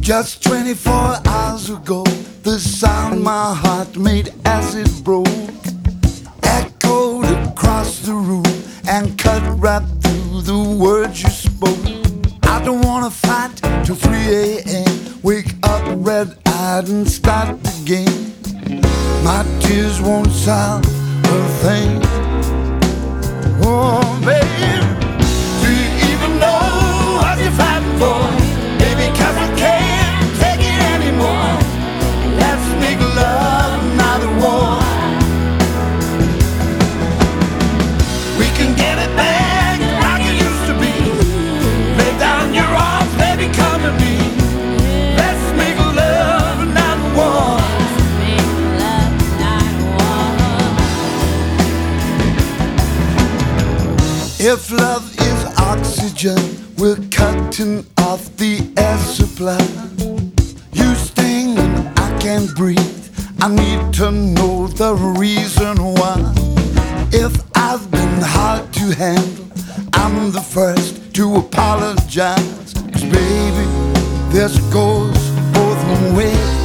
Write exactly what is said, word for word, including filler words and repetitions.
Just twenty-four hours ago, the sound my heart made as it broke echoed across the room and cut right through the words you spoke. I don't wanna fight till three a.m. Wake up red-eyed and start the game. My tears won't solve a thing. Oh, babe, do you even know what you're fighting for? Baby, 'cause I can't take it anymore. Let's make love, not a war. We can get it back like it used to be. Lay down your arms, baby, come to me. Let's make love, not a war. If love is oxygen, we're cutting off the air supply. You sting and I can't breathe. I need to know the reason why. If I've been hard to handle, I'm the first to apologize. 'Cause baby, this goes both ways.